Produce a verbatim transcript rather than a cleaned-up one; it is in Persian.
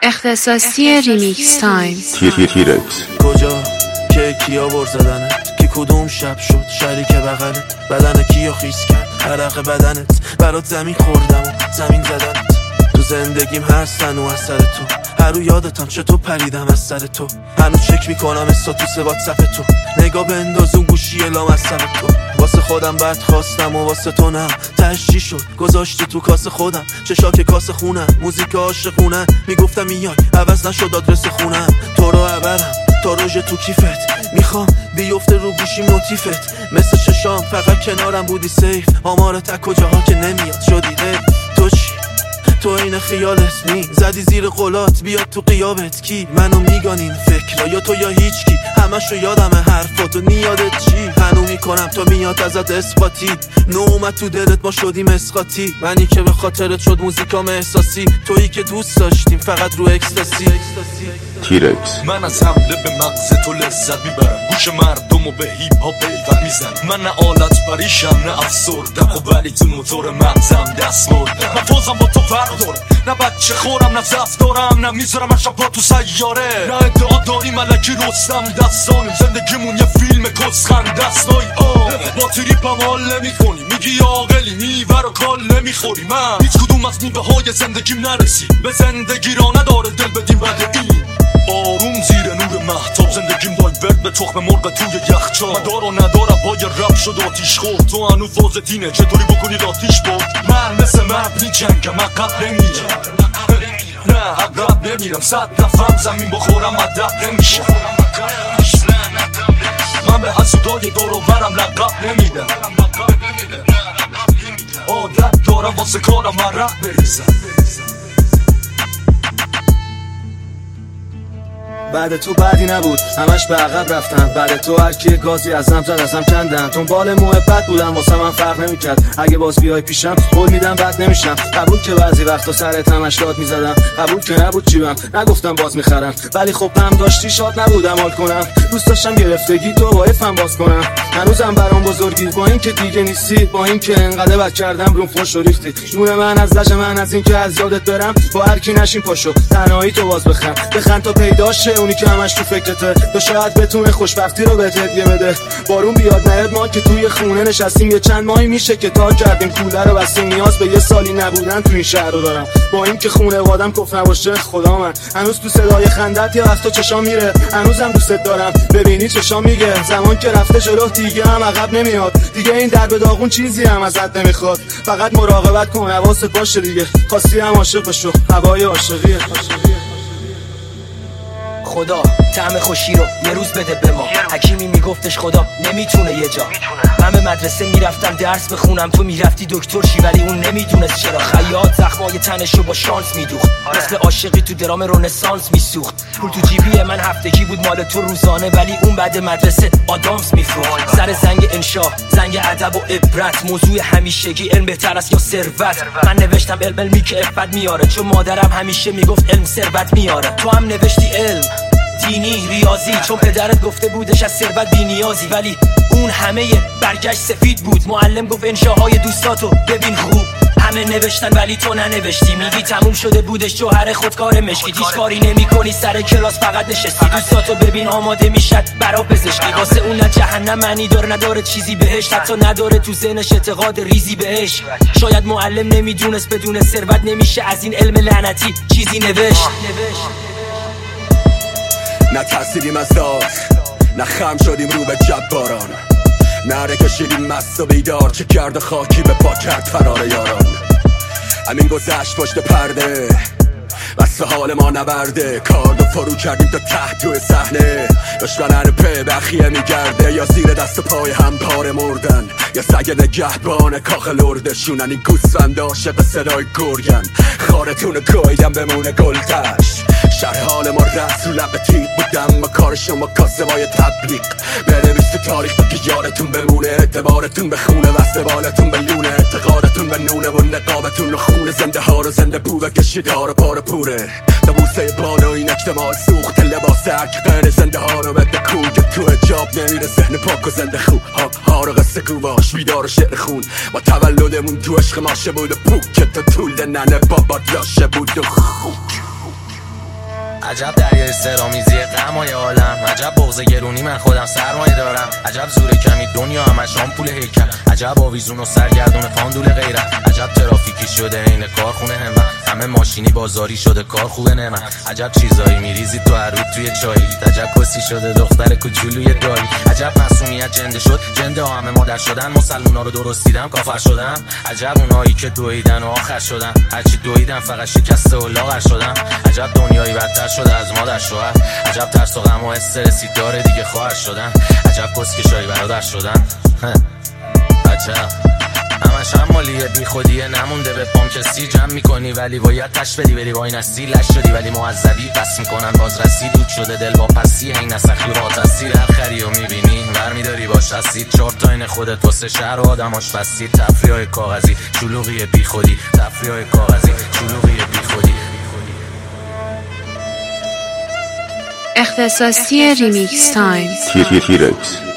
اختصاصی ریمیکس تایم. تیرکس کجا که کیا بر زدنت کی کدوم شب شد شریک بغلت بدن کیا خیس کرد عرق بدنت برات زمین خوردم و زمین زدنت تو زندگیم هستن و از سر تو هر رو یادتم چطور پریدم از سر تو هنوز چک میکنم استاتوس واتساپ تو نگاه بنداز اون گوشی لام از سر تو واسه خودم بد خواستم و واسه تو نه تهش چی شد گذاشتی تو کاسه خودم چشاک کاسه خونم موزیک عاشقونه میگفتم میای عوض نشد آدرس خونم تو رو عبرم تا روژه تو کیفت میخوام بیفته رو گوشیم نوتیفت مثل چشام فقط کنارم بودی سیف آمار تک کجاها که نمیاد شدی ریف تو چی؟ تو این خیالت نی زدی زیر قولات بیاد تو قیابت کی منو میگانین فکر یا تو یا هیچ کی همشو یادمه حرفاتو نیادت چی هنو میکنم تا میاد ازت اثباتی نو اومد تو دلت ما شدیم اسقاطی منی که به خاطرت شد موزیکام احساسی تویی که دوست داشتیم فقط رو اکستاسی تیرکس من از حمله به مغز تو لذت میبرم گوش مردم و به هیپ هاپ پیوند میزن من نه آلت پریشم نه افسردم خب ولی تو موتور مغزم دست مردم من فوزم با تو فرق داره نه بچه خورم نه زفت دارم نه میذارم من شبا تو سیاره نه ادعا داری ملکی رستم دستانیم زندگیمون یه فیلم کسخند دستای آه با تریپم حال نمی کنی میگی عاقلی میور و کال نمیخوری من هیچ کدوم از میوه های زندگیم نرسی به زندگی را نداره دل بدیم بعد این آروم زیر نور مهتاب زندگیم دایورد به تخم مرغ توی یخچال مدار و ندارم پای رب شد آتیش خورد تو هنو فاز تینه چطوری بکنید آتیش برد من مثل مبنی جنگم عقب نمیرم نه عقب نمیرم صد نفرم زمین بخورم ادب نمیشم من به حسودای دور و برم لقب نمیدم عادت دارم واسه کارم مرق بریزم بعد تو بعدی نبود همش به عقب رفتم بعد تو هر کی گازی ازم زد ازم کندن دنبال محبت بودم واسه من فرق نمیکرد اگه باز بیای پیشم قول میدم بد نمیشم قبول که بعضی وقتا سرت همش داد میزدم قبول که نبود چیبم نگفتم باز میخرم ولی خب غم داشتی شاد نبودم حال کنم دوست داشتم گرفتگی تو با افم باز کنم هنوزم برام بزرگی با این که دیگه نیستی با این که انقدر بد کردم روم فوش ریختی جون من از لج من از این که از یادت برم با هر کی نشین پاشو تنهایی تو باز بخند بخند تا پیداش اونی که همش تو فکرته تو شاید بتونه خوشبختی رو بهت هدیه بده بارون بیاد نیاد ما که توی خونه نشستیم یه چند ماهی میشه که تا کردیم کوله رو بستیم نیاز به یه سالی نبودن تو این شهر رو دارم با این که خونه وادم کف نباشه خدا من هنوز تو صدای خندت یه وقتا چشام میره هنوزم دوست دارم ببینی چشام میگه زمان که رفته جلو دیگه هم عقب نمیاد دیگه این درب داغون چیزی هم ازت نمیخواد فقط مراقبت کن حواست باشه دیگه خواستی هم عاشق بشو هوای عاشقیه خدا طعم خوشی رو یه روز بده به ما حکیمی میگفتش خدا نمیتونه یه جا من به مدرسه میرفتم درس بخونم تو میرفتی دکتر شی ولی اون نمیدونست چرا خیاط زخمای تنشو با شانس میدوخت مثل عاشقی تو درام رنسانس میسوخت پول تو جیبی من هفتگی بود مال تو روزانه ولی اون بعد مدرسه آدامس میفروخت سر زنگ انشا زنگ ادب و عبرت موضوع همیشگی علم بهتر است یا ثروت من نوشتم علم علمی که عفت میاره چون مادرم همیشه میگفت علم ثروت میاره تو هم نوشتی علم دینی ریاضی چون پدرت گفته بودش از ثروت بی‌نیازی ولی اون همه برگشت سفید بود معلم گفت انشاهای دوستاتو ببین خوب همه نوشتن ولی تو ننوشتی میگی تموم شده بودش جوهر خودکار مشکی هیچ کاری نمی کنی سر کلاس فقط نشستی دوستاتو ببین آماده میشد برا پزشکی واسه اون نه جهنم معنی داره نداره چیزی بهش حتی نداره تو ذهنش اعتقاد ریزی بهش شاید معلم نمیدونست بدون ثروت نمیشه از این علم لعنتی چیزی نوشت نه ترسیدیم از داد نه خم شدیم رو به جباران نره کشیدیم مست و بیدار چه کرد خاکی به پا کرد فرار یاران همین گذشت پشت پرده بس حال ما نبرده کارد و فرو کردیم تا تحت توی صحنه دشمنن په بخیه میگرده یا زیر دست پای هم پاره مردن یا سگ نگهبان کاخ لرده شونن این گوسفند عاشق صدای گرگن خارتون گایدم بمونه گلتش شرح حال ما رست رو لب تیغ بودم با کار شما کاسبای تبلیغ بنویس تو تاریخ تا که یادتون بمونه اعتبارتون به خونه و استبالتون به لونه اعتقادتون به نونه و نقابتون رو خونه زنده ها رو زنده پوه کشید ها رو پاره پوره تا بوسه بالا این اجتماع سوخت لباس هرکقن زنده ها رو بده کوی تو حجاب نمیره ذهن پاک و زنده خوب ها ها رو قصه گواش بیدار و شعر خون با تولدمون تو عشق ماشه بود و پوک که تا طول ننه بابا لاشه بود و خوک عجب دریای سرامیزی غمای عالم، عجب بغض گرونی من خودم سرمایه دارم، عجب زور کمی دنیا همش آمپول هیکل، عجب آویزون و سرگردون فاندول غیرت، عجب ترافیکی شده این کارخونه همه، همه ماشینی بازاری شده کار خوبه نه من، عجب چیزایی میریزی تو هر روز توی چایی، عجب کسی شده دختر کوچولوی دایی، عجب معصومیت جنده شد جنده ها همه مادر شدن، مسلمونا رو درست دیدم کافر شدم، عجب اونایی که دویدن و آخر شدن، هرچی دویدن فقط شکسته و لاغر شدم، عجب دنیایی بدتر شده از مادر شوهر، عجب ترس و غم و استرسی داره دیگه خواهر شدن، عجب کسکشایی برادر شدن، عجب همش هم مالیت بی خودیه نمونده به پام کسی جمع میکنی ولی باید تش بدی بری وای نستی لش شدی ولی معذبی بس میکنن باز رسی دود شده دل با پسی هی نسخی و تاثیر هر خری رو میبینی برمیداری باش هستی چهار تا این خودت واسه شهر و آدماش بستی تفریح های کاغذی شلوغی بی خودی تفریح های کاغذی شلوغی بی خودی اختصاصی ریمیکس تایم تیرکس